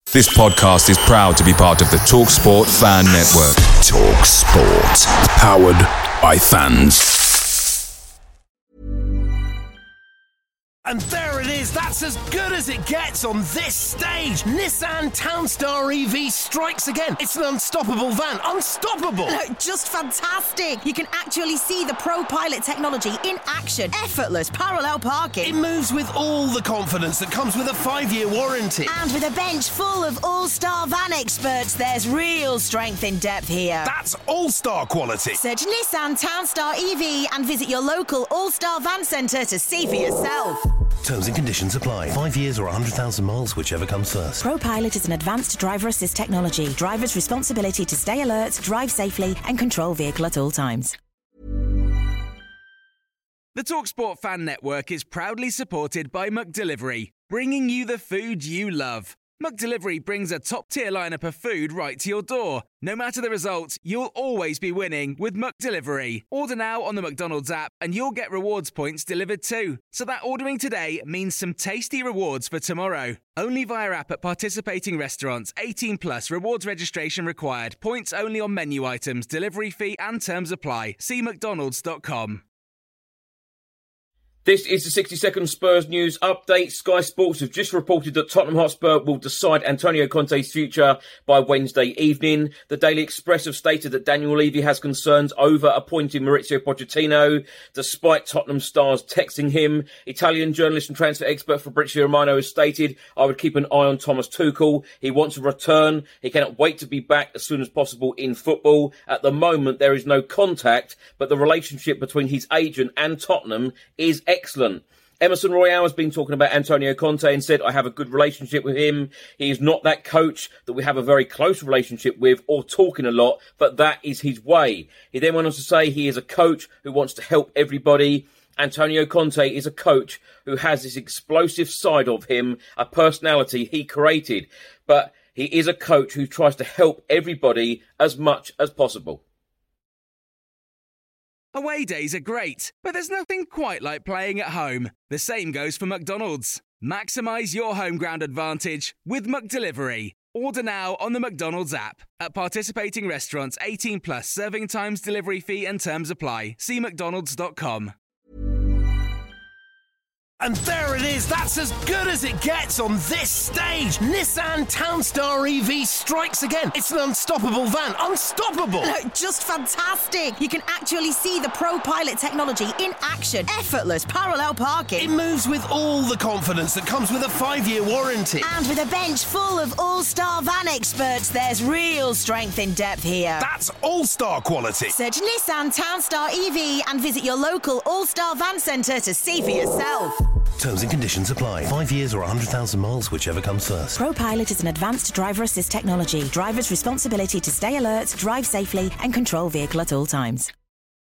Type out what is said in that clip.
This podcast is proud to be part of the TalkSport Fan Network. TalkSport. Powered by fans. And there it is, that's as good as it gets on this stage. Nissan Townstar EV strikes again. It's an unstoppable van, unstoppable. Just fantastic. You can actually see the ProPilot technology in action. Effortless parallel parking. It moves with all the confidence that comes with a 5-year warranty. And with a bench full of all-star van experts, there's real strength in depth here. That's all-star quality. Search Nissan Townstar EV and visit your local all-star van centre to see for yourself. Terms and conditions apply. 5 years or 100,000 miles, whichever comes first. ProPilot is an advanced driver assist technology. Driver's responsibility to stay alert, drive safely and control vehicle at all times. The TalkSport Fan Network is proudly supported by McDelivery, bringing you the food you love. McDelivery brings a top-tier lineup of food right to your door. No matter the result, you'll always be winning with McDelivery. Order now on the McDonald's app and you'll get rewards points delivered too. So that ordering today means some tasty rewards for tomorrow. Only via app at participating restaurants. 18 plus. Rewards registration required. Points only on menu items. Delivery fee and terms apply. See mcdonalds.com. This is the 60-second Spurs news update. Sky Sports have just reported that Tottenham Hotspur will decide Antonio Conte's future by Wednesday evening. The Daily Express have stated that Daniel Levy has concerns over appointing Maurizio Pochettino, despite Tottenham stars texting him. Italian journalist and transfer expert Fabrizio Romano has stated, I would keep an eye on Thomas Tuchel. He wants to return. He cannot wait to be back as soon as possible in football. At the moment, there is no contact, but the relationship between his agent and Tottenham is excellent. Emerson Royale has been talking about Antonio Conte and said, I have a good relationship with him. He is not that coach that we have a very close relationship with or talking a lot, but that is his way. He then went on to say he is a coach who wants to help everybody. Antonio Conte is a coach who has this explosive side of him, a personality he created, but he is a coach who tries to help everybody as much as possible. Away days are great, but there's nothing quite like playing at home. The same goes for McDonald's. Maximise your home ground advantage with McDelivery. Order now on the McDonald's app. At participating restaurants, 18 plus, serving times, delivery fee and terms apply. See mcdonalds.com. And there it is, that's as good as it gets on this stage. Nissan Townstar EV strikes again. It's an unstoppable van, unstoppable. Just fantastic. You can actually see the ProPilot technology in action. Effortless parallel parking. It moves with all the confidence that comes with a 5-year warranty. And with a bench full of all-star van experts, there's real strength in depth here. That's all-star quality. Search Nissan Townstar EV and visit your local all-star van centre to see for yourself. Terms and conditions apply. 5 years or 100,000 miles, whichever comes first. ProPilot is an advanced driver assist technology. Driver's responsibility to stay alert, drive safely and control vehicle at all times.